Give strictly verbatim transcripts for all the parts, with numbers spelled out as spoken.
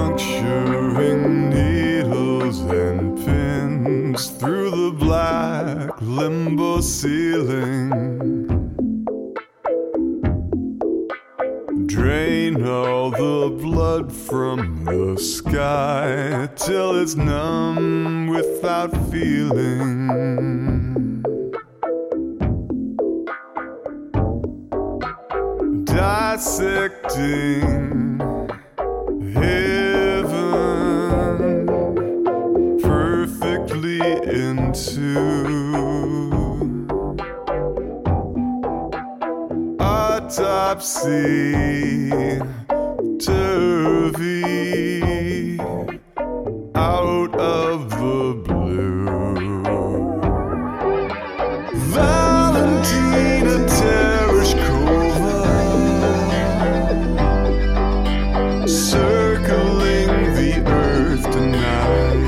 puncturing needles and pins through the black limbo ceiling. Drain all the blood from the sky till it's numb without feeling. Dissecting heaven perfectly into autopsy turvy out of the blue. Valentina Tereshkova circling the earth tonight.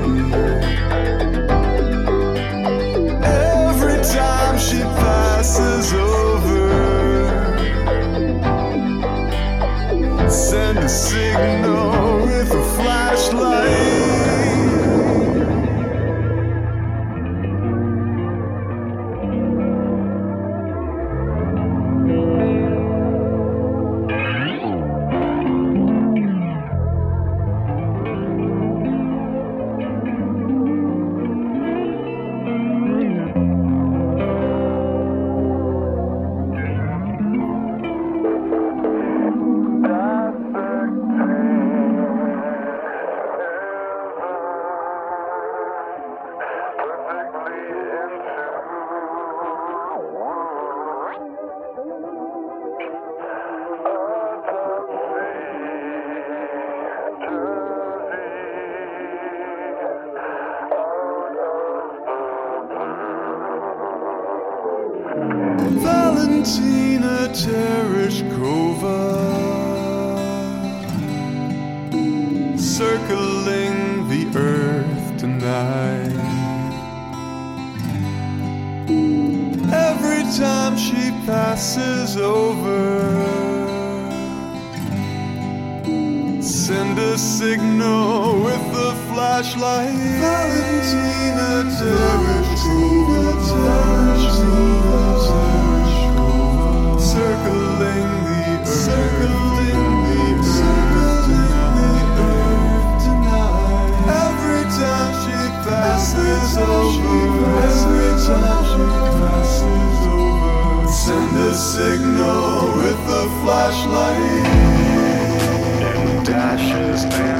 Every time she passes over, send a signal with a flashlight. Valentina Tereshkova circling the earth tonight. Every time she passes over, send a signal with the flashlight. Valentina Tereshkova, circling the earth, circling the earth tonight. Every time she passes over, every time she passes over, send a signal with the flashlight. In dashes and